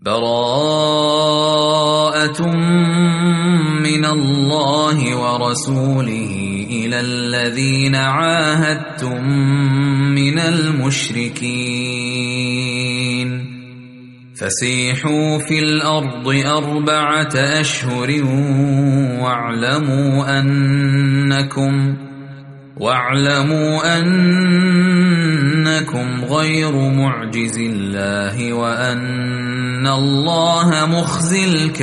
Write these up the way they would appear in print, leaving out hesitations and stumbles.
براءة من الله ورسوله إلى الذين عاهدتم من المشركين فسيحوا في الأرض 4 أشهر واعلموا أنكم غير معجز الله وأن الله مخزي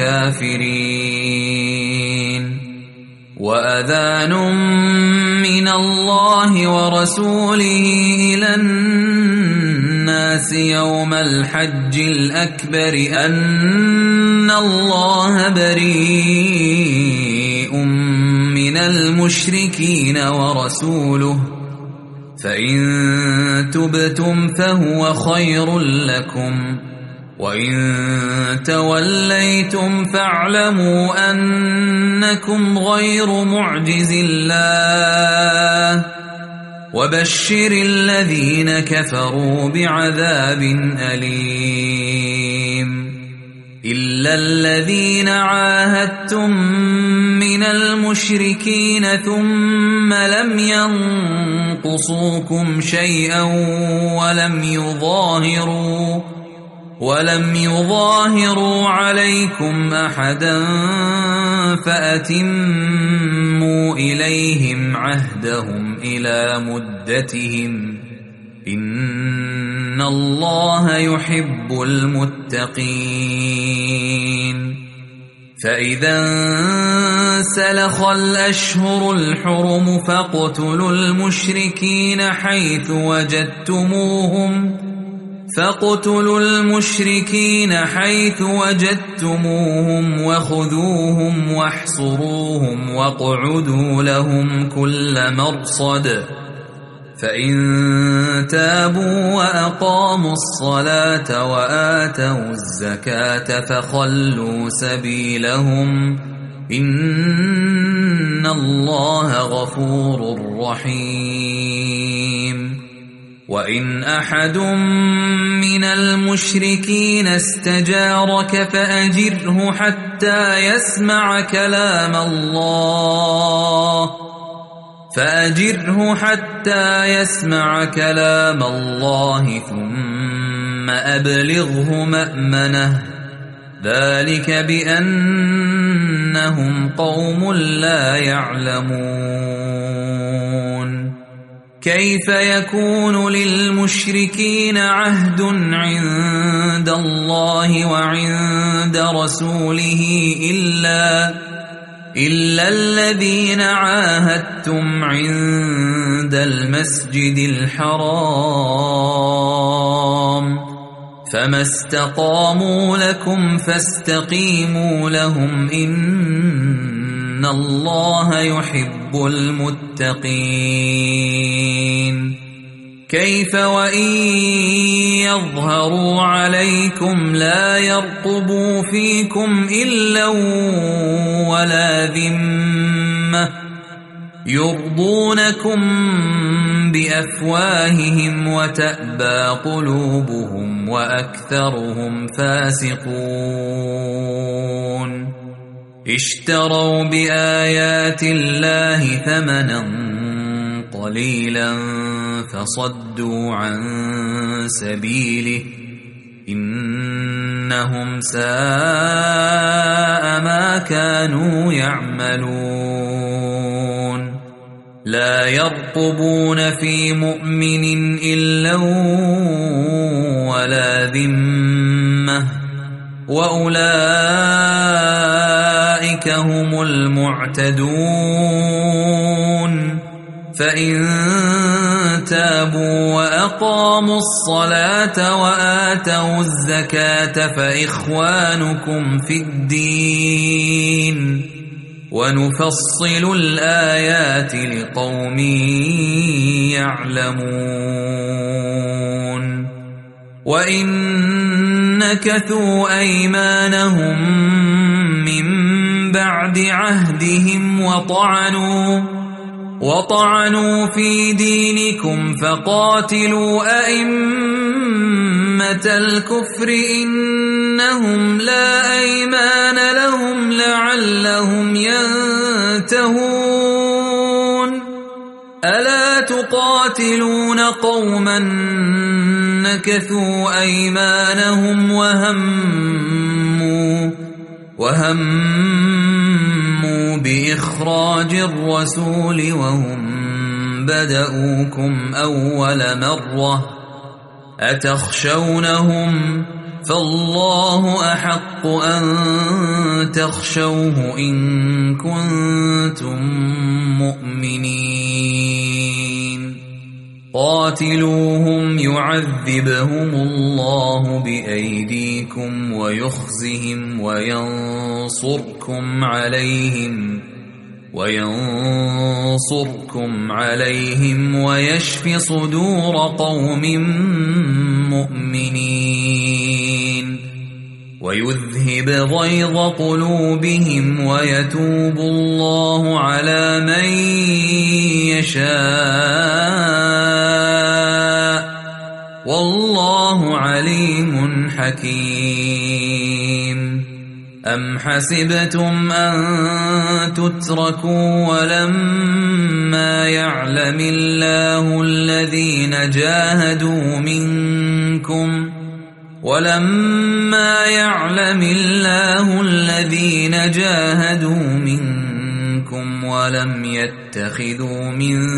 الكافرين وأذان من الله ورسوله إلى الناس يوم الحج الأكبر أن الله بريء من المشركين ورسوله فإن تبتم فهو خير لكم وإن توليتم فاعلموا أنكم غير معجز الله وبشر الذين كفروا بعذاب أليم إلا الذين عاهدتم من المشركين ثم لم ينقصوكم شيئا ولم يظاهروا عليكم أحدا فأتموا إليهم عهدهم إلى مدتهم إن الله يحب المتقين فإذا انسلخ الأشهر الحرم فاقتلوا المشركين حيث وجدتموهم وخذوهم واحصروهم واقعدوا لهم كل مرصد فإن تابوا وأقاموا الصلاة وآتوا الزكاة فخلوا سبيلهم إن الله غفور رحيم وإن أحد من المشركين استجارك فأجره حتى يسمع كلام الله ثم أبلغه مأمنه ذلك بأنهم قوم لا يعلمون كيف يكون للمشركين عهد عند الله وعند رسوله إلا الذين عاهدتم عند المسجد الحرام فما استقاموا لكم فاستقيموا لهم إن الله يحب المتقين كيف وإن يظهروا عليكم لا يرقبوا فيكم إلا ولا ذمة يرضونكم بأفواههم وتأبى قلوبهم وأكثرهم فاسقون اشتروا بآيات الله ثمنا قليلا فصدوا عن سبيله إنهم ساء ما كانوا يعملون لا يرقبون في مؤمن إلا ولا ذمة وأولئك هم المعتدون فإن تابوا وأقاموا الصلاة وآتوا الزكاة فإخوانكم في الدين ونفصل الآيات لقوم يعلمون وإن نكثوا أيمانهم من بعد عهدهم وطعنوا في دينكم فقاتلوا أئمة أئمة الكفر إنهم لا أيمان لهم لعلهم ينتهون ألا تقاتلون قوما نكثوا أيمانهم وهموا بإخراج الرسول وهم بدؤوكم أول مرة أتخشونهم فالله أحق أن تخشوه إن كنتم مؤمنين قاتلوهم يعذبهم الله بأيديكم ويخزهم وينصركم عليهم ويشف صدور قوم مؤمنين ويذهب غيظ قلوبهم ويتوب الله على من يشاء والله عليم حكيم أم حسبتم أن تتركوا ولما يعلم الله الذين جاهدوا منكم ولم يتخذوا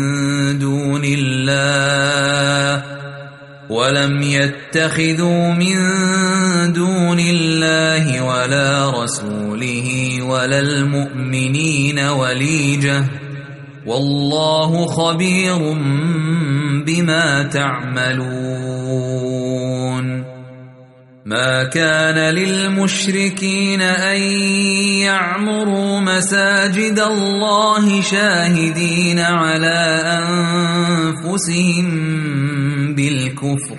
من دون الله ولا رسوله ولا المؤمنين وليجة والله خبير بما تعملون ما كان للمشركين أن يعمروا مساجد الله شاهدين على أنفسهم بالكفر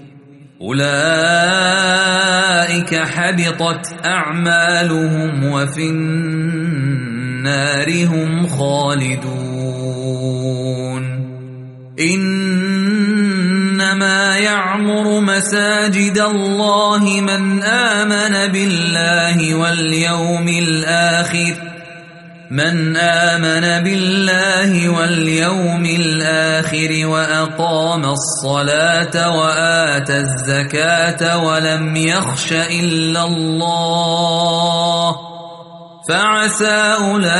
أولئك حبطت أعمالهم وفي النار هم خالدون إنما يعمر مساجد الله من آمن بالله واليوم الآخر وأقام الصلاة وآتى الزكاة ولم يخش إلا الله فعسى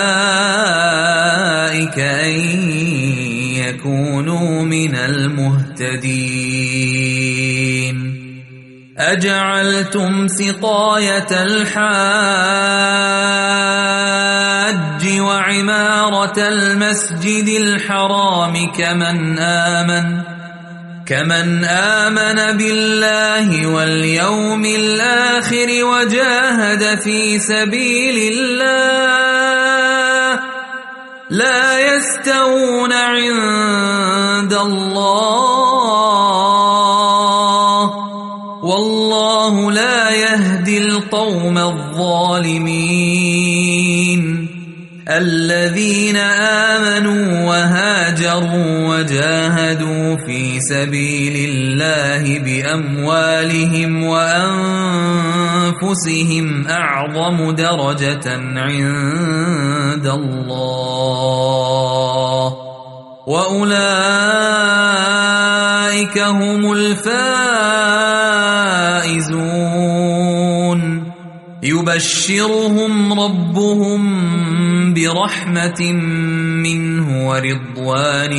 أولئك أن يكونوا من المهتدين أجعلتم سقاية الحاج وعمارة المسجد الحرام كمن آمن بالله واليوم الآخر وجاهد في سبيل الله لا يستوون عند الله والله لا يهدي القوم الظالمين الذين آمنوا وهاجروا وجاهدوا في سبيل الله بأموالهم وأنفسهم أعظم درجة عند الله وأولئك هم الفائزون يبشرهم ربهم برحمة منه ورضوان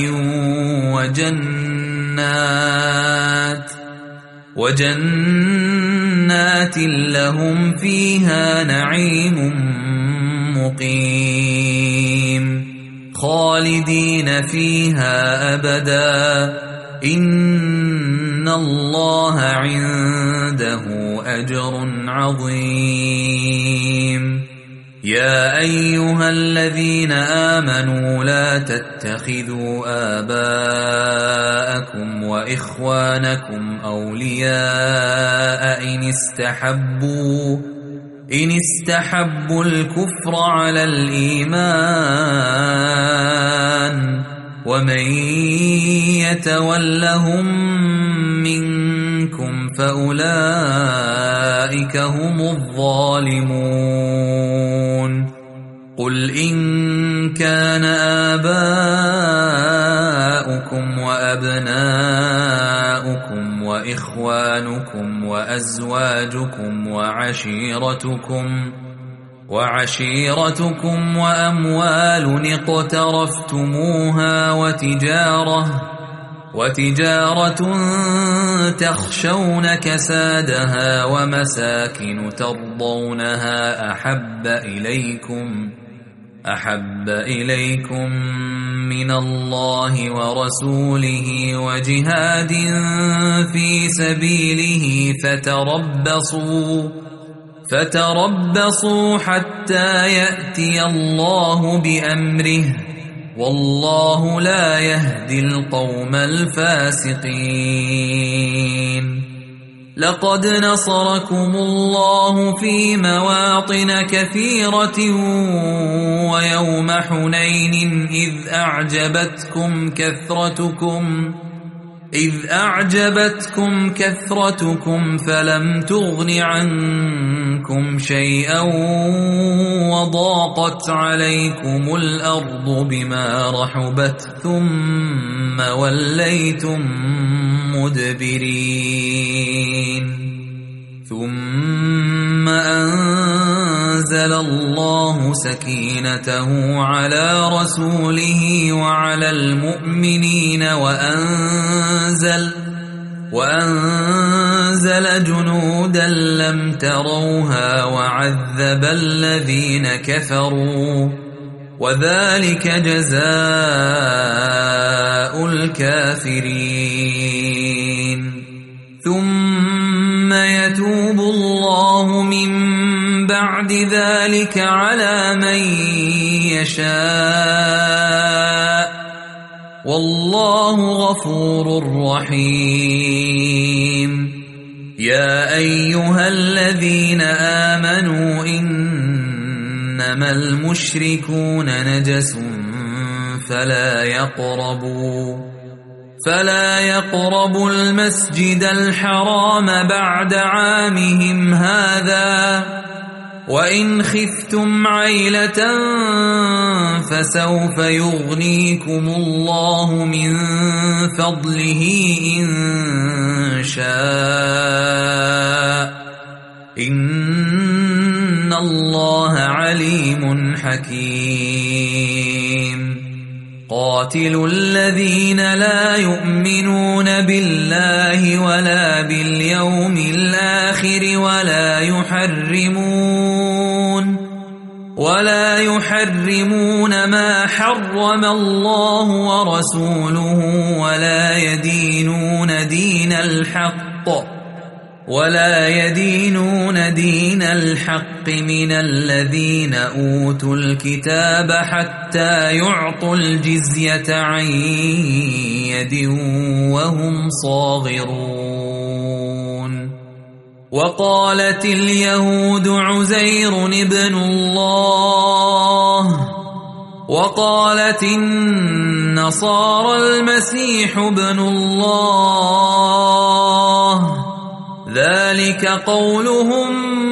وجنات لهم فيها نعيم مقيم خالدين فيها أبدا إن الله عنده أجر عظيم يا أيها الذين آمنوا لا تتخذوا آباءكم وإخوانكم أولياء إن استحبوا الكفر على الإيمان ومن يتولهم منكم منكم فأولئك هم الظالمون قل إن كان آباؤكم وأبناؤكم وإخوانكم وأزواجكم وعشيرتكم وأموال اقترفتموها وتجارة تخشون كسادها ومساكن ترضونها أحب إليكم من الله ورسوله وجهاد في سبيله فتربصوا حتى يأتي الله بأمره والله لا يهدي القوم الفاسقين لقد نصركم الله في مواطن كثيرة ويوم حنين إذ أعجبتكم كثرتكم فلم تغن عنكم شيئا وضاقت عليكم الأرض بما رحبت ثم وليتم مدبرين ثم أنزل الله سكينته على رسوله وعلى المؤمنين وأنزل جنودا لم تروها وعذب الذين كفروا وذلك جزاء الكافرين ثم يتوب الله من بعد ذلك على من يشاء والله غفور رحيم يا أيها الذين آمنوا إنما المشركون نجس فلا يقربوا المسجد الحرام بعد عامهم هذا وإن خفتم عيلة فسوف يغنيكم الله من فضله إن شاء إن الله عليم حكيم قاتلوا الذين لا يؤمنون بالله ولا باليوم الآخر ولا يحرمون ما حرم الله ورسوله ولا يدينون دين الحق من الذين أوتوا الكتاب حتى يعطوا الجزية عن يد وهم صاغرون وقالت اليهود عزير ابن الله وقالت النصارى المسيح ابن الله ذلك قولهم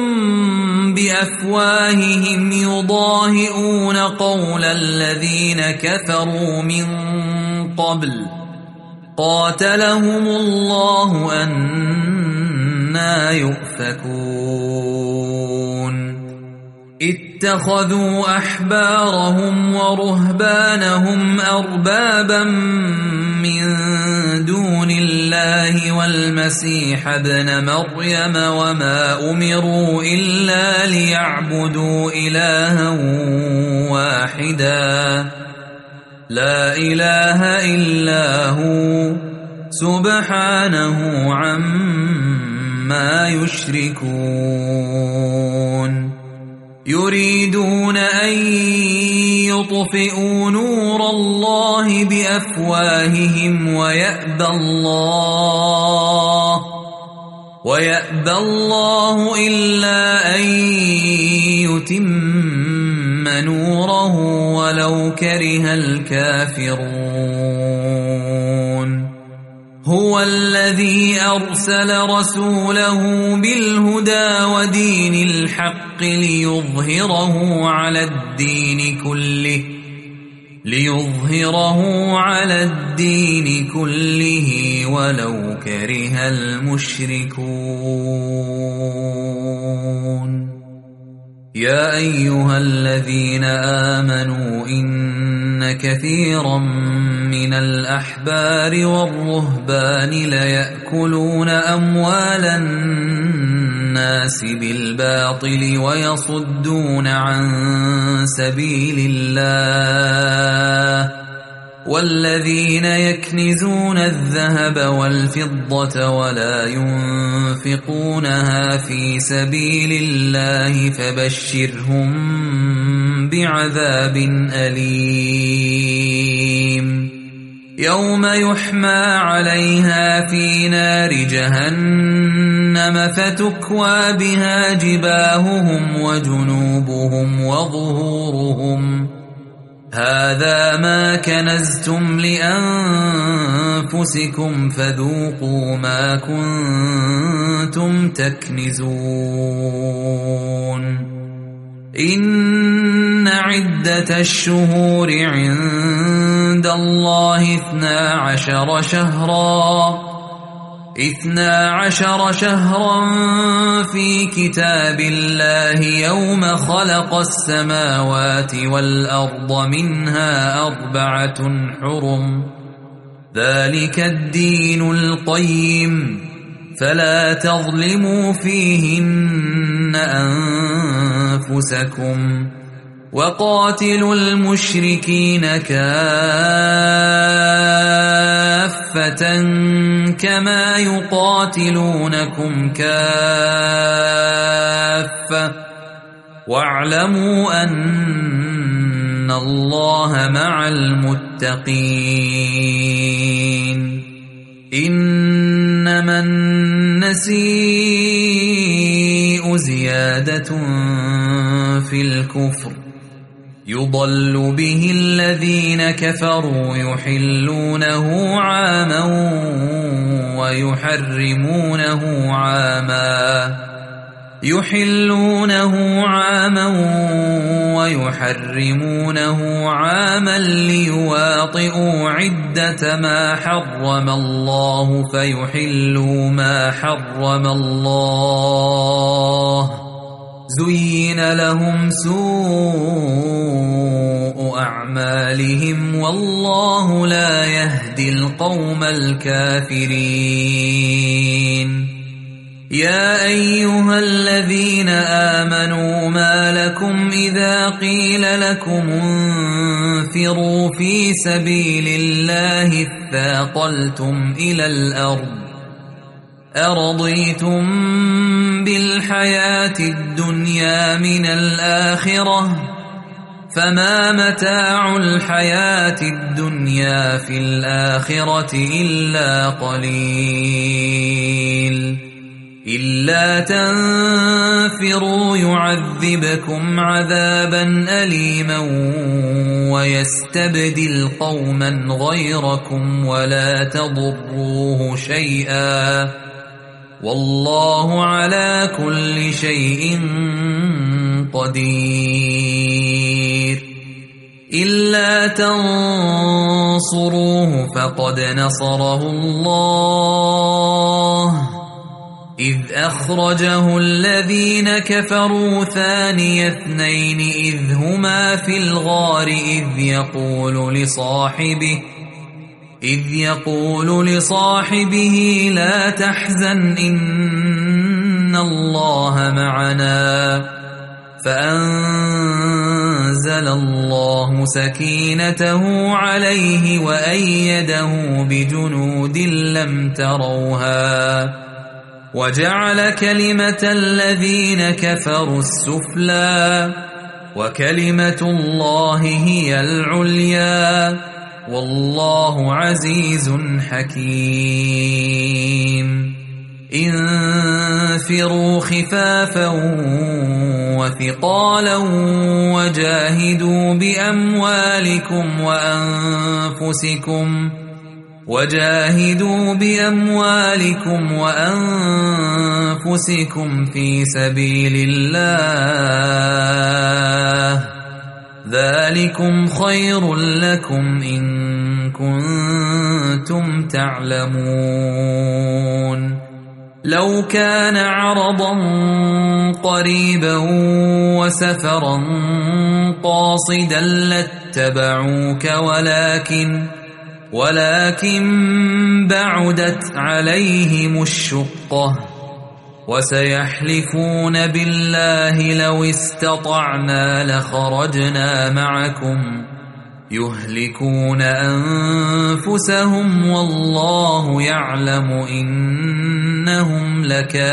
بأفواههم يضاهئون قول الذين كفروا من قبل قاتلهم الله أنى يؤفكون اتخذوا أحبارهم ورهبانهم أربابا من دون الله والمسيح ابن مريم وما أمروا إلا ليعبدوا إلها واحدا لا إله إلا هو سبحانه عما يشركون يريدون أن يطفئوا نور الله بأفواههم ويأبى الله إلا أن يتم نوره ولو كره الكافرون هو الذي أرسل رسوله بالهدى ودين الحق ليظهره على الدين كله ولو كره المشركون يا أيها الذين آمنوا إن كثيرا من الأحبار والرهبان ليأكلون أموال الناس بالباطل ويصدون عن سبيل الله والذين يكنزون الذهب والفضة ولا ينفقونها في سبيل الله فبشرهم بعذاب أليم يوم يحمى عليها في نار جهنم فتكوى بها جباههم وجنوبهم وظهورهم هذا ما كنزتم لأنفسكم فذوقوا ما كنتم تكنزون إن عدة الشهور عند الله 12 شهرا في كتاب الله يوم خلق السماوات والأرض منها 4 حرم ذلك الدين القيم فلا تظلموا فيهن أنفسكم وقاتلوا المشركين كافة كما يقاتلونكم كافة واعلموا أن الله مع المتقين إنما النسيء زيادة في الكفر يضل به الذين كفروا يحلونه عاما ويحرمونه عاما ليواطئوا عدة ما حرم الله فيحلوا ما حرم الله زين لهم سوء أعمالهم والله لا يهدي القوم الكافرين يا أيها الذين آمنوا ما لكم إذا قيل لكم انفروا في سبيل الله اثاقلتم إلى الأرض أرضيتم بالحياة الدنيا من الآخرة فما متاع الحياة الدنيا في الآخرة إلا قليل إلا تنفروا يعذبكم عذابا أليما ويستبدل قوما غيركم ولا تضروه شيئا والله على كل شيء قدير إلا تنصروه فقد نصره الله إذ أخرجه الذين كفروا ثاني اثنين إذ هما في الغار إذ يقول لصاحبه لا تحزن إن الله معنا فأنزل الله سكينته عليه وأيده بجنود لم تروها وجعل كلمة الذين كفروا السفلى وكلمة الله هي العليا والله عزيز حكيم انفروا خفافا وثقالا وجاهدوا بأموالكم وجاهدوا بأموالكم وأنفسكم في سبيل الله ذلكم خير لكم إن كنتم تعلمون لو كان عرضا قريبا وسفرا قاصدا لاتبعوك ولكن بعدت عليهم الشقة وسيحلفون بالله لو استطعنا لخرجنا معكم يهلكون أنفسهم والله يعلم إنهم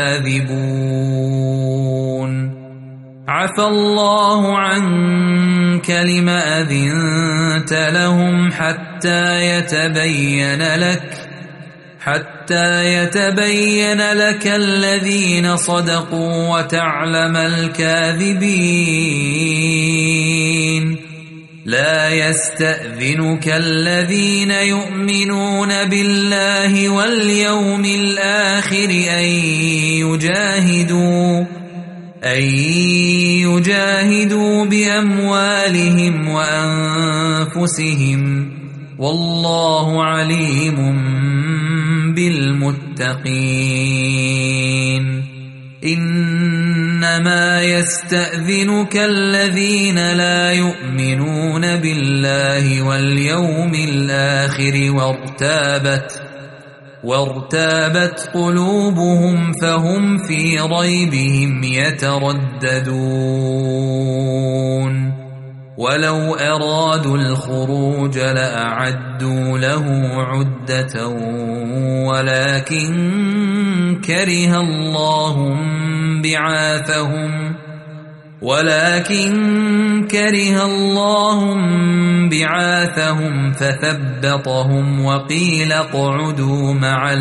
لكاذبون عفى الله عنك لم أذنت لهم حتى يتبين لك الذين صدقوا وتعلم الكاذبين لا يستأذنك الذين يؤمنون بالله واليوم الآخر أن يجاهدوا بأموالهم وأنفسهم والله عليم بالمتقين إنما يستأذنك الذين لا يؤمنون بالله واليوم الآخر وارتابت قلوبهم فهم في ريبهم يترددون ولو أرادوا الخروج لأعدوا له عدة ولكن كره الله بعاثهم فثبطهم وقيل اقعدوا مع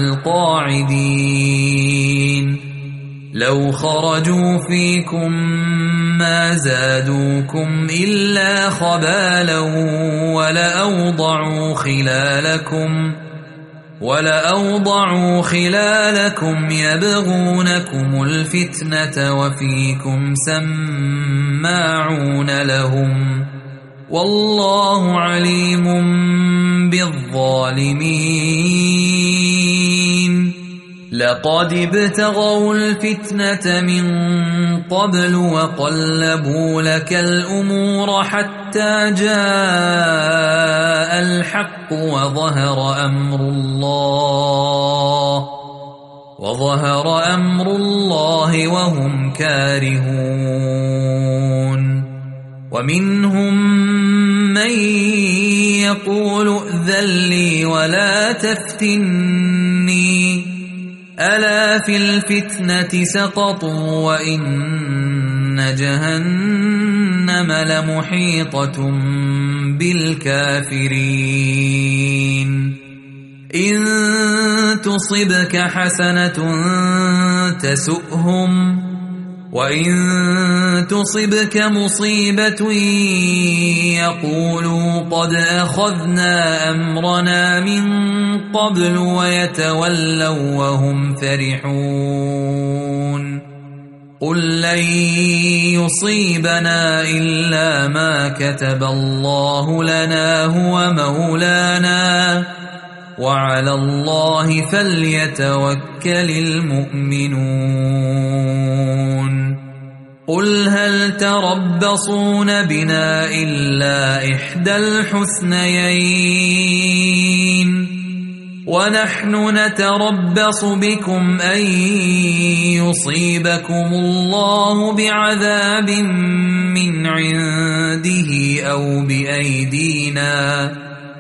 القاعدين لو خرجوا فيكم ما زادوكم إلا خبالا ولأوضعوا خلالكم يبغونكم الفتنة وفيكم سماعون لهم والله عليم بالظالمين لقد ابتغوا الفتنة من قبل وقلبوا لك الأمور حتى جاء الحق وظهر أمر الله وهم كارهون ومنهم من يقول ائذن لي ولا تفتني ألا في الفتنة سقطوا وإن جهنم لمحيطة بالكافرين إن تصبك حسنة تسؤهم وإن تصبك مصيبة يقولوا قد أخذنا أمرنا من قبل ويتولوا وهم فرحون قل لن يصيبنا إلا ما كتب الله لنا هو مولانا وعلى الله فليتوكل المؤمنون قل هل تربصون بنا إلا إحدى الحسنيين ونحن نتربص بكم أن يصيبكم الله بعذاب من عنده أو بأيدينا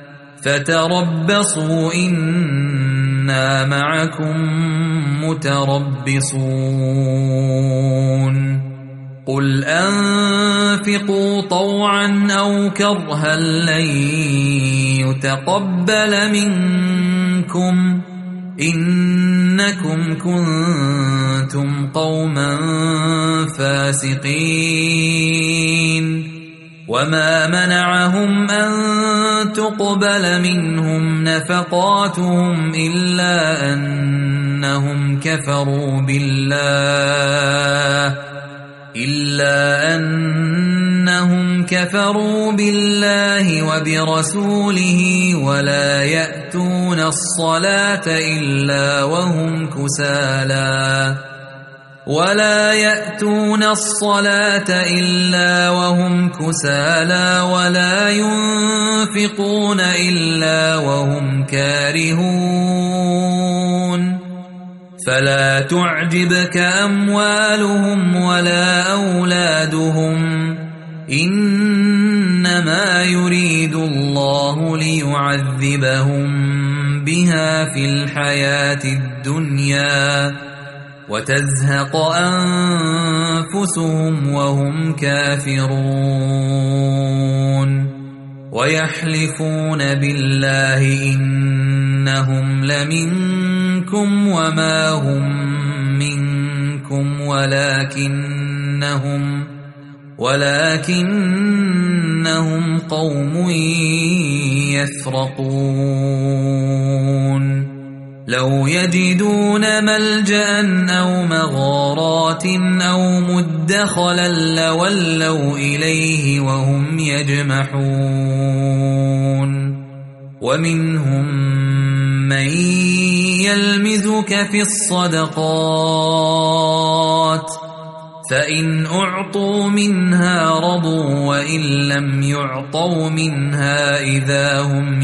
فتربصوا إنا معكم متربصون قل أنفقوا طوعا أو كرها لن يتقبل منكم إنكم كنتم قوما فاسقين وما منعهم أن تقبل منهم نفقاتهم إلا أنهم كفروا بالله وبرسوله ولا يأتون الصلاة إلا وهم كسالى ولا ينفقون إلا وهم كارهون فلا تعجبك أموالهم ولا أولادهم إنما يريد الله ليعذبهم بها في الحياة الدنيا وتزهق أنفسهم وهم كافرون ويحلفون بالله إنهم لمنكم وما هم منكم ولكنهم قوم يفرقون لو يجدون ملجأ أو مغارات أو مدخلا لولوا إليه وهم يجمحون ومنهم من يلمزك في الصدقات فإن أعطوا منها رضوا وإن لم يعطوا منها إذا هم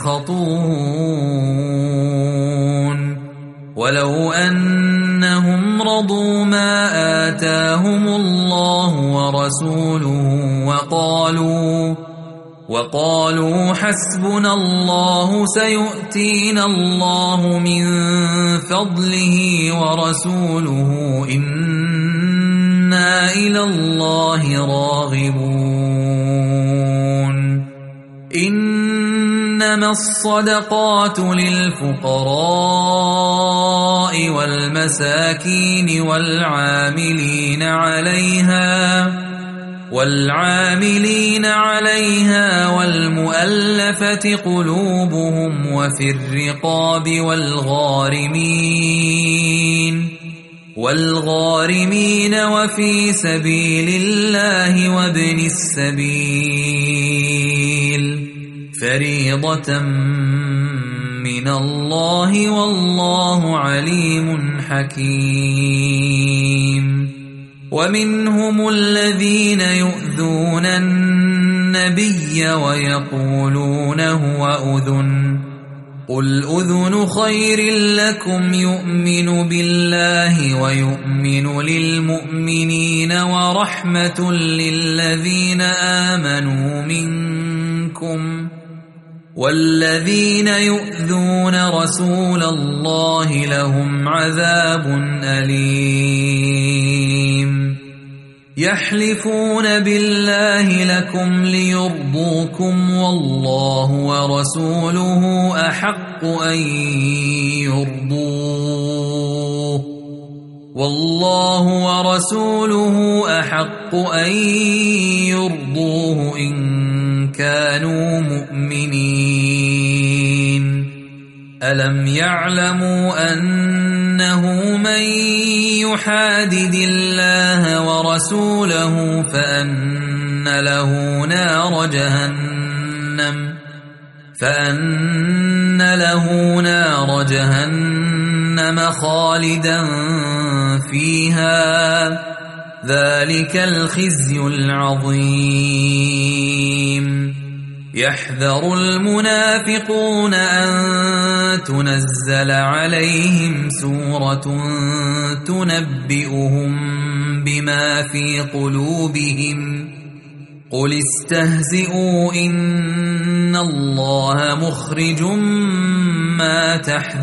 يسخطون ولو أنهم رضوا ما آتاهم الله ورسوله وقالوا حسبنا الله سيؤتينا الله من فضله ورسوله إنا إلى الله راغبون إنما الصدقات للفقراء والمساكين والعاملين عليها والمؤلفة قلوبهم وفي الرقاب والغارمين وفي سبيل الله وابن السبيل فريضة من الله والله عليم حكيم ومنهم الذين يؤذون النبي ويقولون هو أذن قل أذن خير لكم يؤمن بالله ويؤمن للمؤمنين ورحمة للذين آمنوا منكم والذين يؤذون رسول الله لهم عذاب أليم يحلفون بالله لكم ليرضوكم والله ورسوله أحق أن يرضوه إن كانوا مؤمنين ألم يعلموا أنه من يحادد الله ورسوله فأن له نار جهنم خالدا فيها ذلك الخزي العظيم يحذر المنافقون أن تنزل عليهم سورة تنبئهم بما في قلوبهم قل استهزئوا إن الله مخرج ما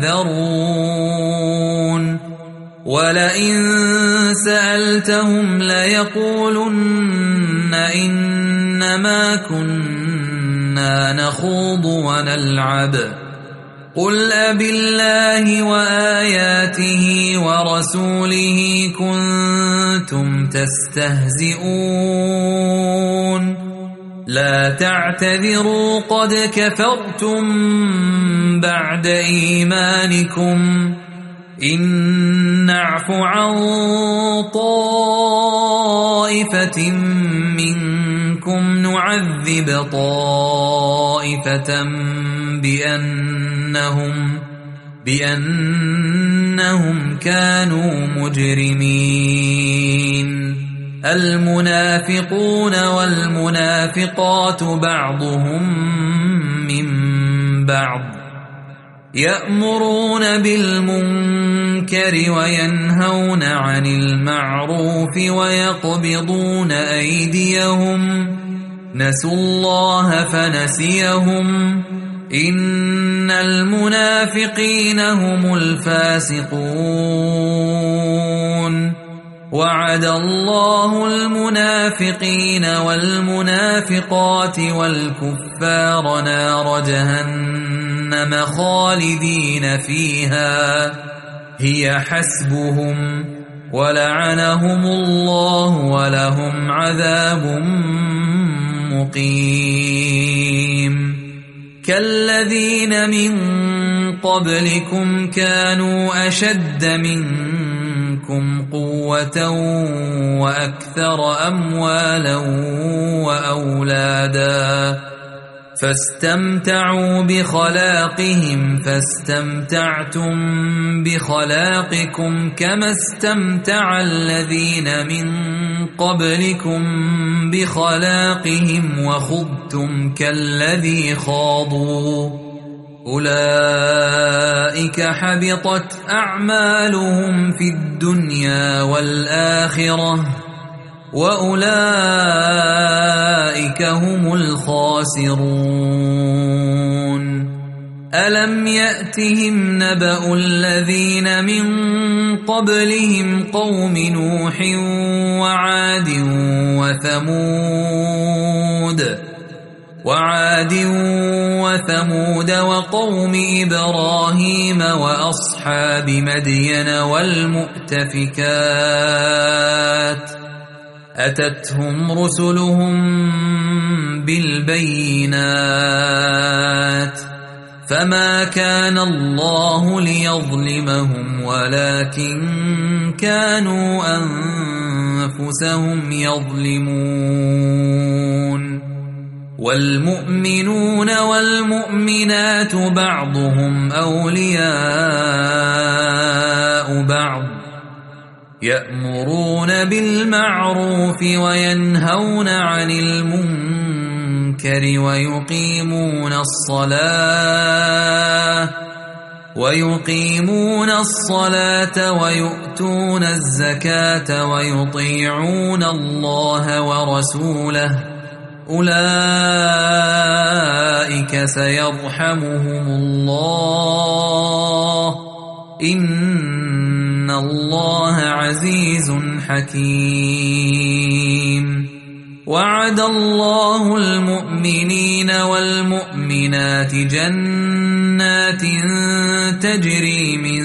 تحذرون ولئن سألتهم ليقولن إنما كنا نخوض ونلعب قل أبالله وآياته ورسوله كنتم تستهزئون لا تعتذروا قد كفرتم بعد إيمانكم إن نعف عن طائفة منكم نعذب طائفة بأنهم كانوا مجرمين المنافقون والمنافقات بعضهم من بعض يأمرون بالمنكر وينهون عن المعروف ويقبضون أيديهم نسوا الله فنسيهم إن المنافقين هم الفاسقون وعد الله المنافقين والمنافقات والكفار نار جهنم خالدين فيها هي حسبهم ولعنهم الله ولهم عذاب مقيم كالذين من قبلكم كانوا أشد منكم قوة وأكثر أموالا وأولادا فاستمتعوا بخلاقهم فاستمتعتم بخلاقكم كما استمتع الذين من قبلكم بخلاقهم وخضتم كالذي خاضوا أولئك حبطت أعمالهم في الدنيا والآخرة وأولئك هم الخاسرون ألم يأتهم نبأ الذين من قبلهم قوم نوح وعاد وثمود وقوم إبراهيم وأصحاب مدين والمؤتفكات أتتهم رسلهم بالبينات فما كان الله ليظلمهم ولكن كانوا أنفسهم يظلمون والمؤمنون والمؤمنات بعضهم أولياء بعض يأمرون بالمعروف وينهون عن المنكر ويقيمون الصلاة ويؤتون الزكاة ويطيعون الله ورسوله أولئك سيرحمهم الله إن الله عزيز حكيم وعد الله المؤمنين والمؤمنات جنات تجري من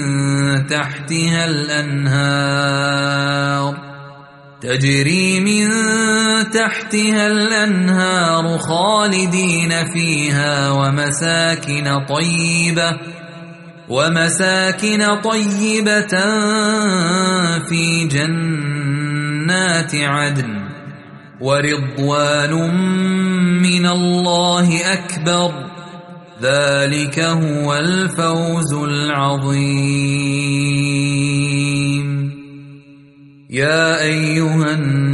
تحتها الأنهار خالدين فيها ومساكن طيبة في جنات عدن ورضوان من الله أكبر ذلك هو الفوز العظيم يا أيها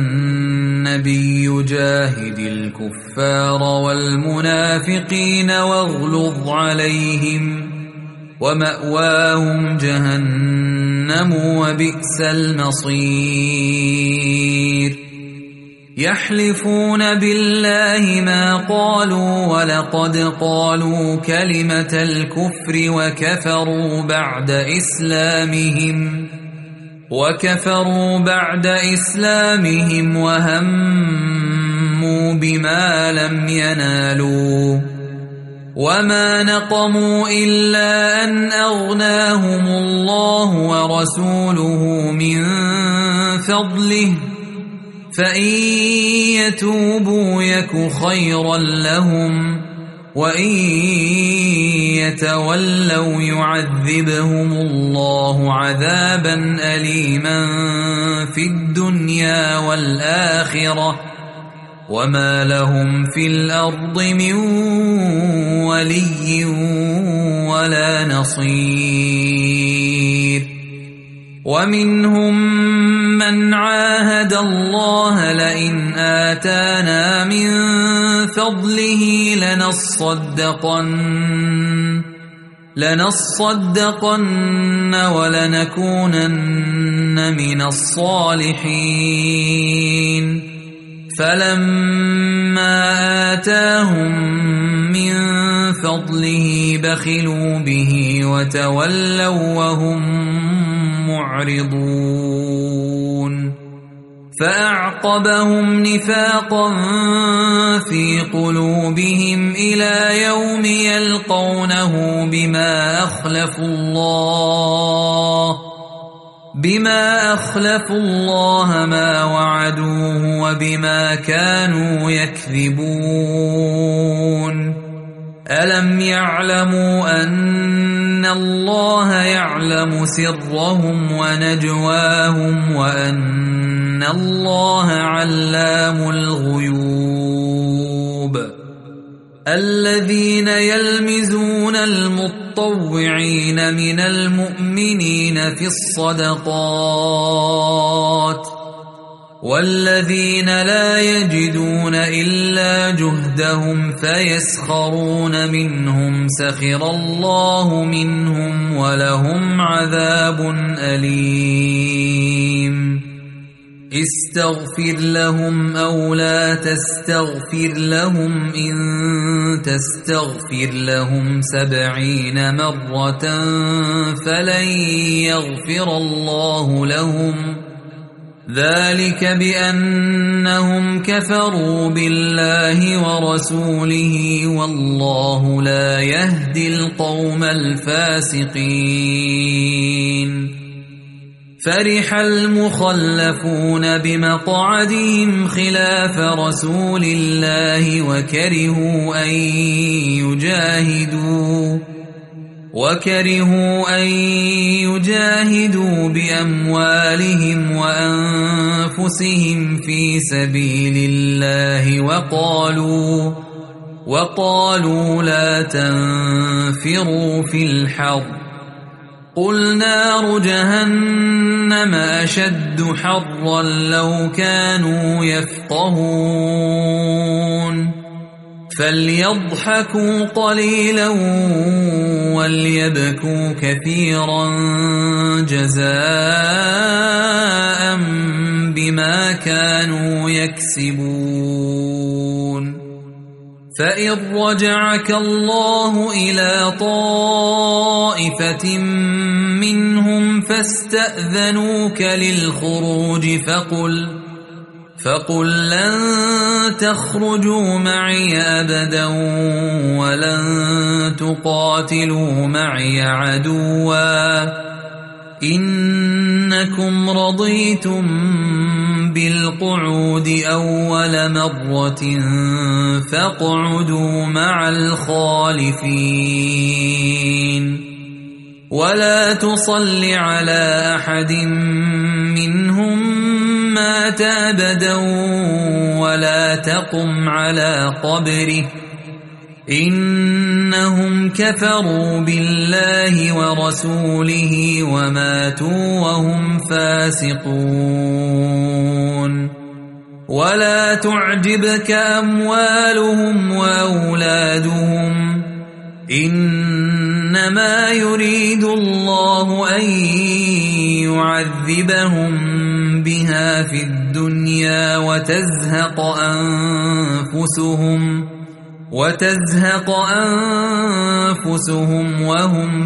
النبي جاهد الكفار والمنافقين واغلظ عليهم ومأواهم جهنم وبئس المصير يحلفون بالله ما قالوا ولقد قالوا كلمة الكفر وكفروا بعد إسلامهم وهموا بما لم ينالوا وما نقموا إلا أن أغناهم الله ورسوله من فضله فإن يتوبوا يك خيرا لهم وإن يتولوا يعذبهم الله عذابا أليما في الدنيا والآخرة وما لهم في الأرض من ولي ولا نصير. ومنهم من عاهد الله لئن آتانا من فضله لنصدقن ولنكونن من الصالحين. فلما آتاهم من فضله بخلوا به وتولوا وهم معرضون. فأعقبهم نفاقا في قلوبهم إلى يوم يلقونه بما أخلفوا الله ما وعدوه وبما كانوا يكذبون. ألم يعلموا أن الله يعلم سرهم ونجواهم وأن الله علام الغيوب. الذين يلمزون المطوعين من المؤمنين في الصدقات والذين لا يجدون إلا جهدهم فيسخرون منهم سخر الله منهم ولهم عذاب أليم. استغفر لهم أو لا تستغفر لهم إن تستغفر لهم 70 مرة فلن يغفر الله لهم ذلك بأنهم كفروا بالله ورسوله والله لا يهدي القوم الفاسقين. فرح المخلفون بمقعدهم خلاف رسول الله وكرهوا أن يجاهدوا بأموالهم وأنفسهم في سبيل الله وقالوا لا تنفروا في الحر قل نار جهنم أشد حرا لو كانوا يفقهون. فليضحكوا قليلا وليبكوا كثيرا جزاء بما كانوا يكسبون. فإن رجعك الله إلى طائفة منهم فاستأذنوك للخروج فقل لن تخرجوا معي أبدا ولن تقاتلوا معي عدوا إنكم رضيتم بالقعود أول مرة فاقعدوا مع الخالفين. ولا تصل على أحد منهم مات أبدا ولا تقم على قبره إنهم كفروا بالله ورسوله وماتوا وهم فاسقون. ولا تعجبك أموالهم وأولادهم إنما يريد الله أن يعذبهم بها في الدنيا وتزهق أنفسهم وهم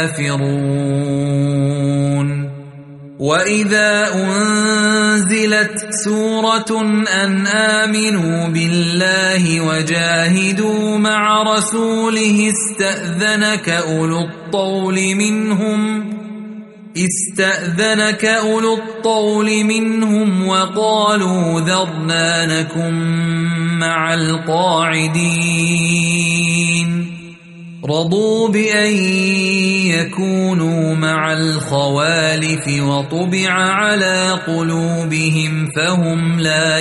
كافرون. وإذا أنزلت سورة أن آمنوا بالله وجاهدوا مع رسوله استأذنك أولو الطول منهم استأذنك أولو الطول منهم وقالوا ذرنا نكن مع القاعدين رضوا بأن يكونوا مع الخوالف وطبع على قلوبهم فهم لا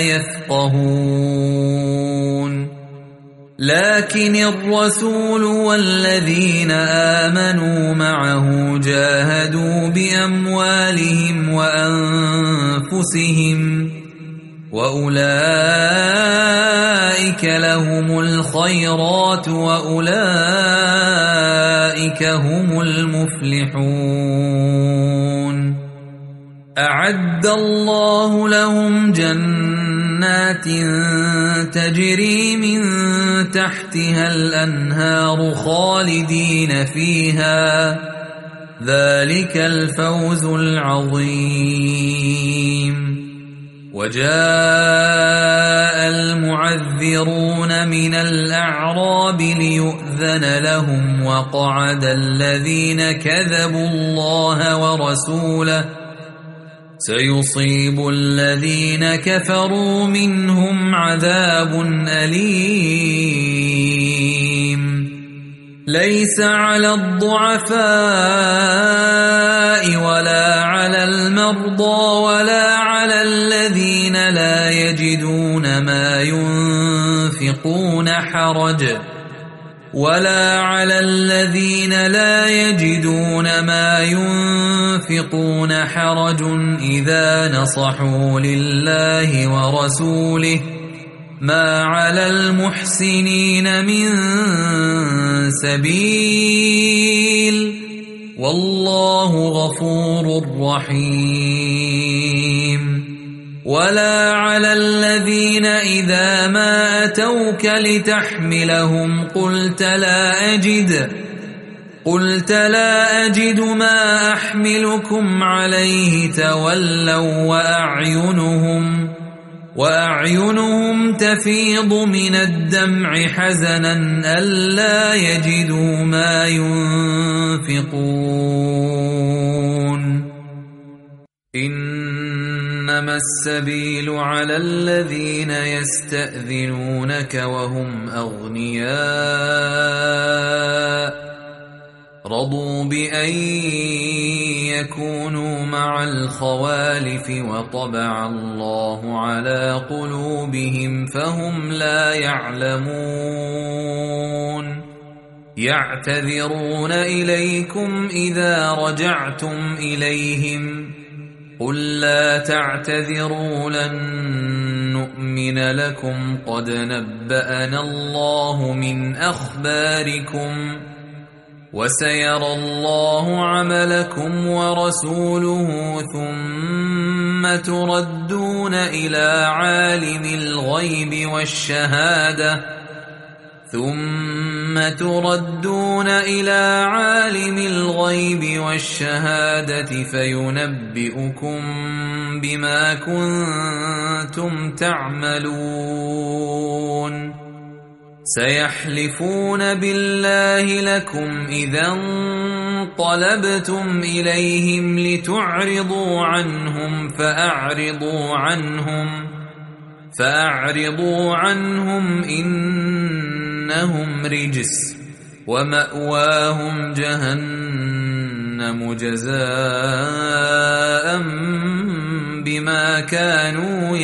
يفقهون لكن الرسول والذين آمنوا معه جاهدوا بأموالهم وأنفسهم وأولئك لهم الخيرات وأولئك هم المفلحون أعد الله لهم جنات تجري من تحتها الأنهار خالدين فيها ذلك الفوز العظيم وجاء المعذرون من الأعراب ليؤذن لهم وقعد الذين كذبوا الله ورسوله سيصيب الذين كفروا منهم عذاب أليم ليس على الضعفاء ولا على المرضى ولا على الذين لا يجدون ما ينفقون حرج إذا نصحوا لله ورسوله ما على المحسنين من سبيل والله غفور رحيم ولا على الذين إذا ما أتوك لتحملهم قلت لا أجد ما أحملكم عليه تولوا وأعينهم تفيض من الدمع حزنا ألا يجدوا ما ينفقون إنما السبيل على الذين يستأذنونك وهم أغنياء رضوا بأن يكونوا مع الخوالف وطبع الله على قلوبهم فهم لا يعلمون يعتذرون إليكم إذا رجعتم إليهم قل لا تعتذروا لن نؤمن لكم قد نبأنا الله من أخباركم وسيرى الله عملكم ورسوله ثم تردون إلى عالم الغيب والشهادة فينبئكم بما كنتم تعملون سيحلفون بالله لكم إذا انقلبتم إليهم لتعرضوا عنهم فأعرضوا عنهم إنهم رجس ومأواهم جهنم جزاء بما كانوا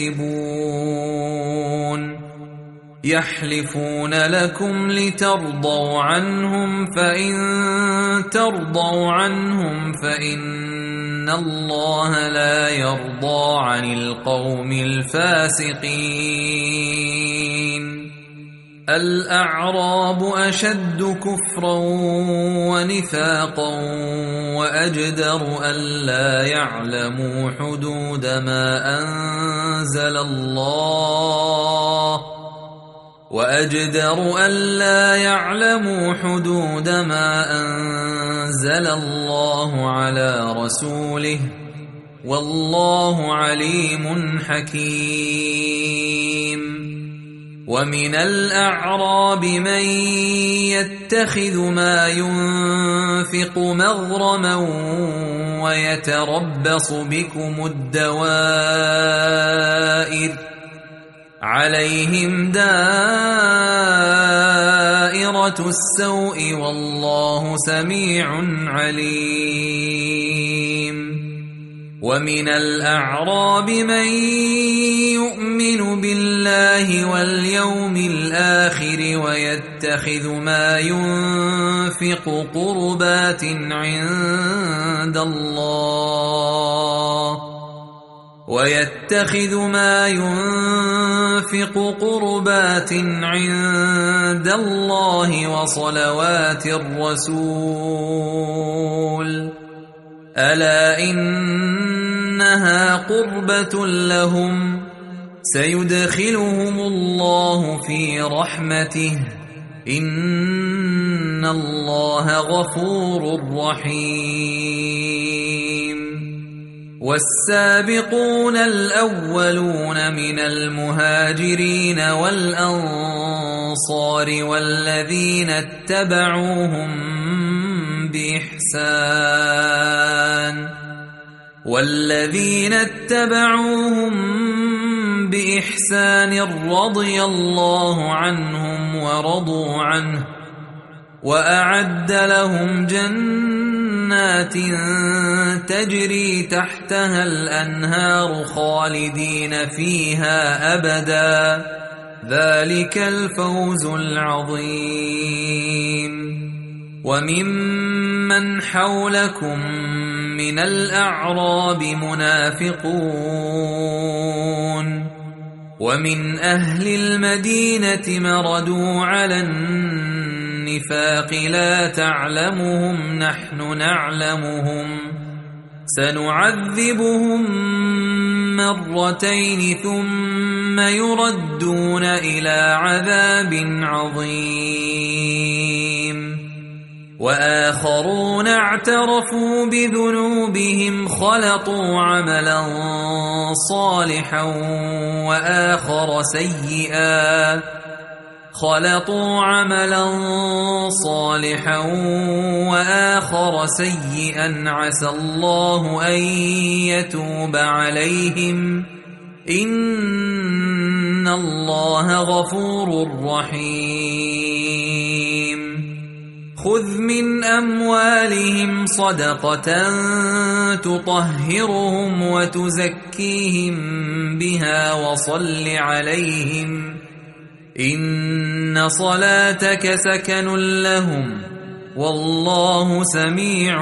يكسبون يحلفون لكم لترضوا عنهم فإن ترضوا عنهم فإن الله لا يرضى عن القوم الفاسقين الأعراب أشد كفرا ونفاقا وأجدر ألا يعلموا حدود ما أنزل الله على رسوله والله عليم حكيم ومن الأعراب من يتخذ ما ينفق مغرما ويتربص بكم الدوائر عليهم دائرة السوء والله سميع عليم ومن الأعراب من يؤمن بالله واليوم الآخر ويتخذ ما ينفق قربات عند الله وصلوات الرسول ألا إنها قربة لهم سيدخلهم الله في رحمته إن الله غفور رحيم والسابقون الأولون من المهاجرين والأنصار والذين اتبعوهم بإحسان رضي الله عنهم ورضوا عنه وأعد لهم جنات تجري تحتها الأنهار خالدين فيها أبدا ذلك الفوز العظيم وممن حولكم من الأعراب منافقون ومن أهل المدينة مردوا على النفاق لا تعلمهم نحن نعلمهم سنعذبهم مرتين ثم يردون إلى عذاب عظيم وآخرون اعترفوا بذنوبهم خلطوا عملا صالحا وآخر سيئا عسى الله أن يتوب عليهم إن الله غفور رحيم خذ من أموالهم صدقة تطهرهم وتزكيهم بها وصل عليهم إن صلاتك سكن لهم والله سميع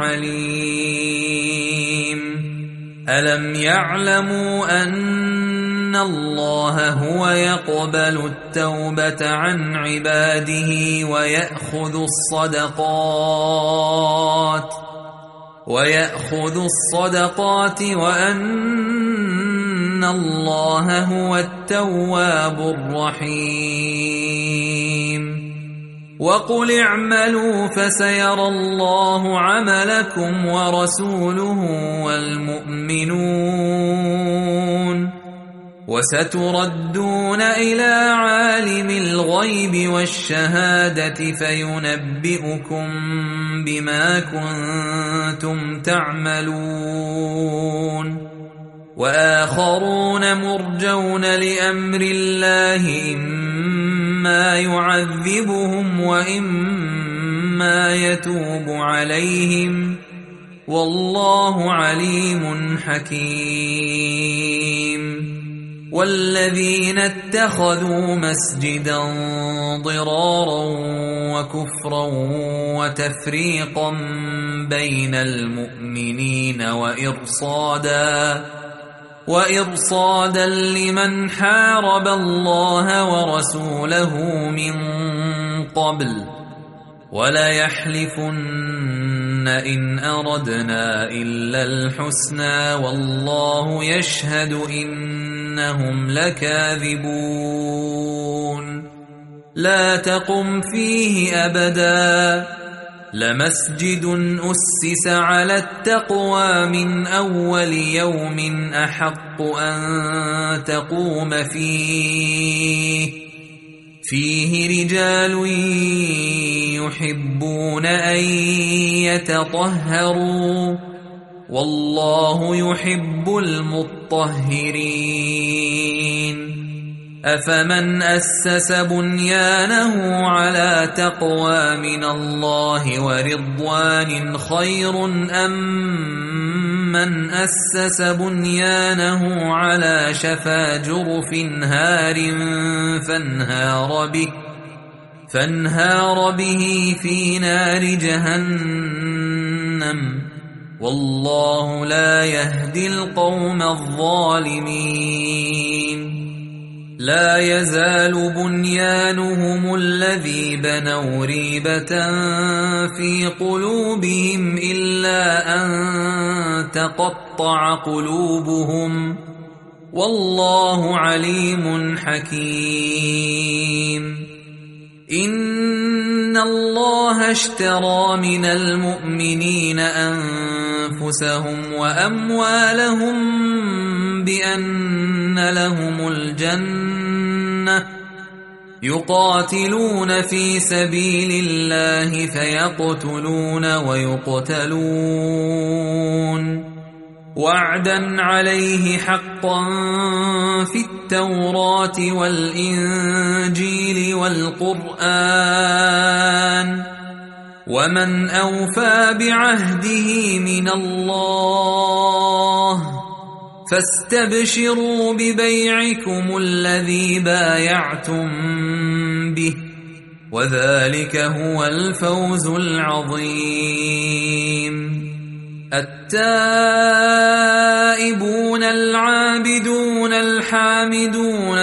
عليم ألم يعلموا أن الله هو يقبل التوبة عن عباده ويأخذ الصدقات وأن الله هو التواب الرحيم وقل اعملوا فسيرى الله عملكم ورسوله والمؤمنون وستردون إلى عالم الغيب والشهادة فينبئكم بما كنتم تعملون وآخرون مرجون لأمر الله إما يعذبهم وإما يتوب عليهم والله عليم حكيم والذين اتخذوا مسجدا ضرارا وكفرا وتفريقا بين المؤمنين وإرصادا لمن حارب الله ورسوله من قبل وليحلفن إن أردنا إلا الحسنى والله يشهد إنهم لكاذبون لا تقم فيه أبدا لمسجد أسس على التقوى من أول يوم أحق أن تقوم فيه رجال يحبون أن يتطهروا والله يحب المطهرين أفمن أسس بنيانه على تقوى من الله ورضوان خير أم من أسس بنيانه على شفا جرف هار فانهار به في نار جهنم والله لا يهدي القوم الظالمين لا يزال بنيانهم الذي بنوا ريبة في قلوبهم إلا أن تقطع قلوبهم والله عليم حكيم إن الله اشترى من المؤمنين أنفسهم وأموالهم بأن لهم الجنة يقاتلون في سبيل الله فيقتلون ويقتلون وعدا عليه حقا في التوراة والإنجيل والقرآن ومن أوفى بعهده من الله فاستبشروا ببيعكم الذي بايعتم به وذلك هو الفوز العظيم التائبون العابدون الحامدون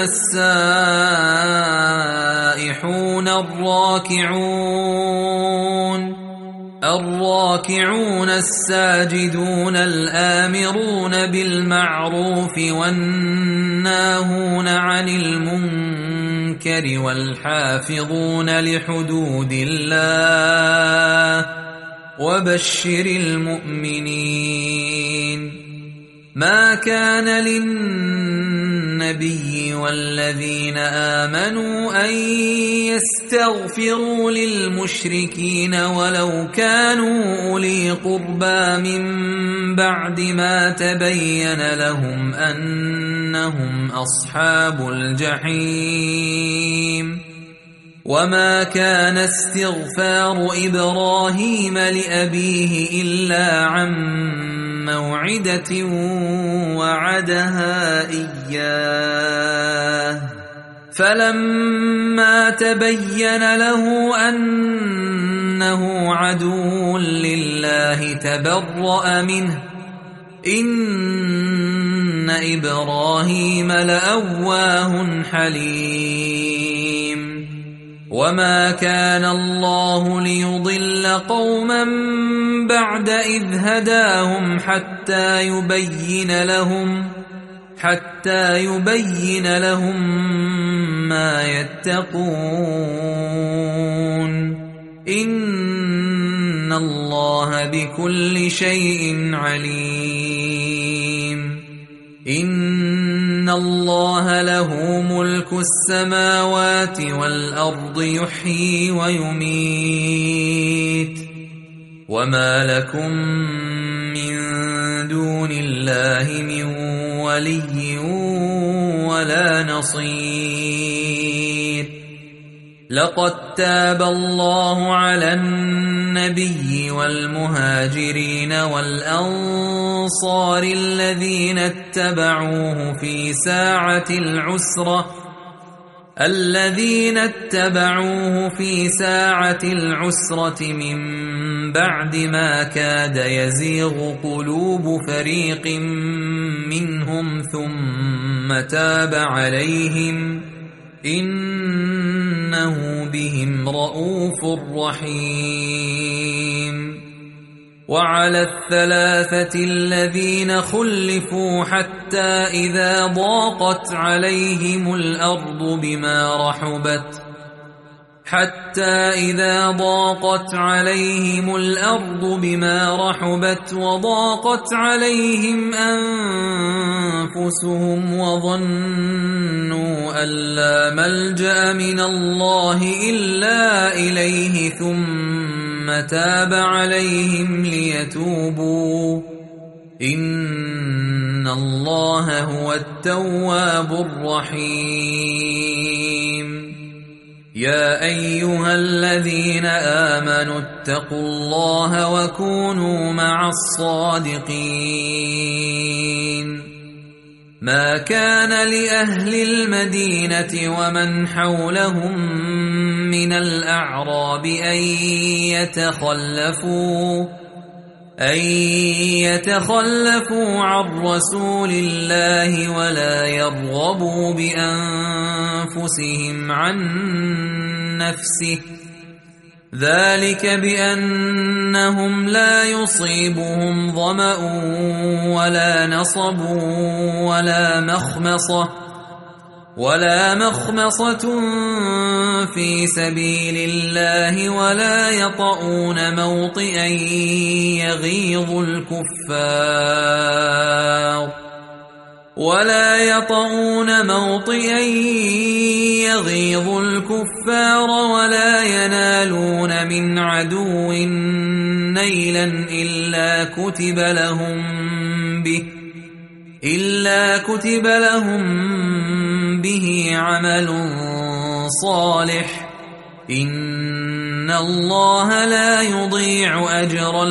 السائحون الراكعون الساجدون الآمرون بالمعروف والناهون عن المنكر والحافظون لحدود الله وبشر المؤمنين ما كان للنبي والذين آمنوا أن يستغفروا للمشركين ولو كانوا أولي قربى من بعد ما تبين لهم أنهم أصحاب الجحيم وما كان استغفار إبراهيم لأبيه إلا عن موعدة وعدها إياه فلما تبين له أنه عدو لله تبرأ منه إن إبراهيم لأواه حليم وما كان الله ليضل قوما بعد إذ هداهم حتى يبين لهم ما يتقون إن الله بكل شيء عليم إن الله له ملك السماوات والأرض يحيي ويميت وما لكم من دون الله من ولي ولا نصير لقد تاب الله على النبي والمهاجرين والأنصار الذين اتبعوه في ساعة العسرة من بعد ما كاد يزيغ قلوب فريق منهم ثم تاب عليهم إنه بهم رءوف رحيم وعلى الثلاثة الذين خلفوا حتى إذا ضاقت عليهم الأرض بما رحبت وضاقت عليهم أنفسهم وظنوا أن لا ملجأ من الله إلا إليه ثم تاب عليهم ليتوبوا إن الله هو التواب الرحيم يا أيها الذين آمنوا اتقوا الله وكونوا مع الصادقين ما كان لأهل المدينة ومن حولهم من الأعراب أن يتخلفوا عن رسول الله ولا يرغبوا بأنفسهم عن نفسه ذلك بأنهم لا يصيبهم ظمأ ولا نصب ولا مخمصة في سبيل الله ولا يطؤون موطئا يغيظ الكفار ولا ينالون من عدو نيلا إلا كتب لهم به عمل صالح إن الله لا يضيع أجر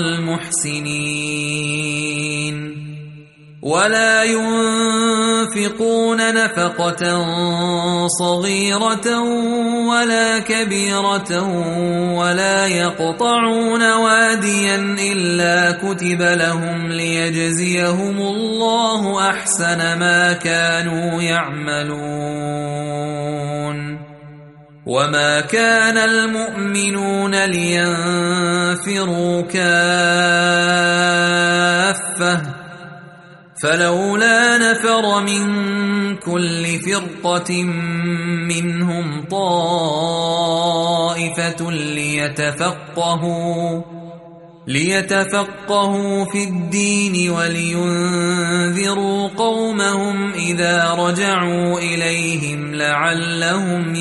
المحسنين ولا ينفقون نفقة صغيرة ولا كبيرة ولا يقطعون واديا إلا كتب لهم ليجزيهم الله أحسن ما كانوا يعملون وما كان المؤمنون لينفروا كافة فلولا نفر من كل فرقة منهم طائفة ليتفقهوا في الدين ولينذروا قومهم إذا رجعوا إليهم لعلهم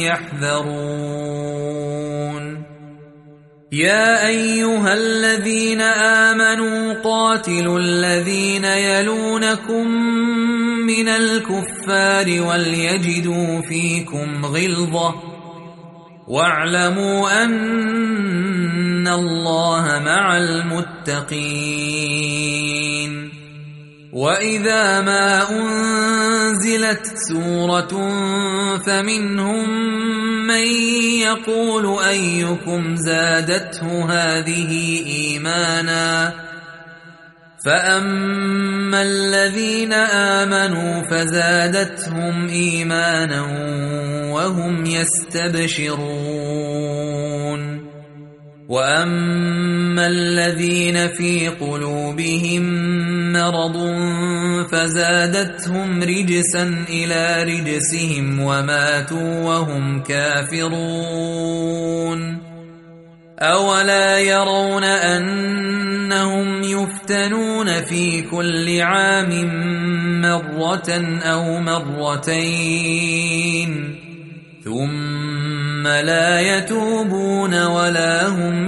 يحذرون يا أيها الذين آمنوا قاتلوا الذين يلونكم من الكفار وليجدوا فيكم غلظة واعلموا أن الله مع المتقين وإذا ما أنزلت سورة فمنهم من يقول أيكم زادته هذه إيمانا فأما الذين آمنوا فزادتهم إيمانا وهم يستبشرون وأما الذين في قلوبهم مرض فزادتهم رجسا إلى رجسهم وماتوا وهم كافرون أولا يرون أنهم يفتنون في كل عام مرة أو مرتين ثم لا يتوبون ولا هم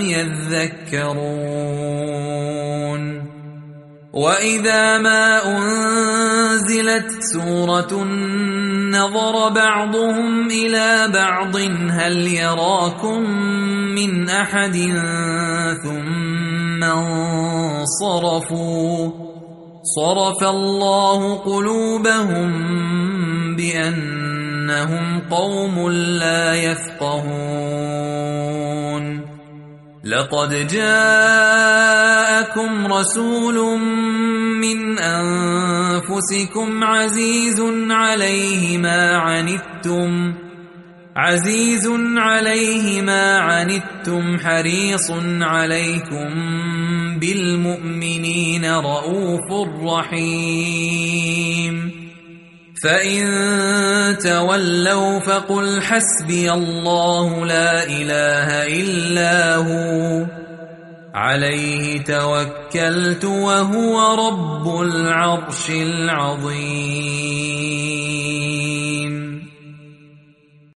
يذكرون وإذا ما أنزلت سورة نظر بعضهم إلى بعض هل يراكم من أحد ثم انصرفوا صرف الله قلوبهم بأنهم قوم لا يفقهون لقد جاءكم رسول من أنفسكم عزيز عليه ما عنتم حريص عليكم بالمؤمنين رؤوف رحيم فإن تولوا فقل حسبي الله لا إله إلا هو عليه توكلت وهو رب العرش العظيم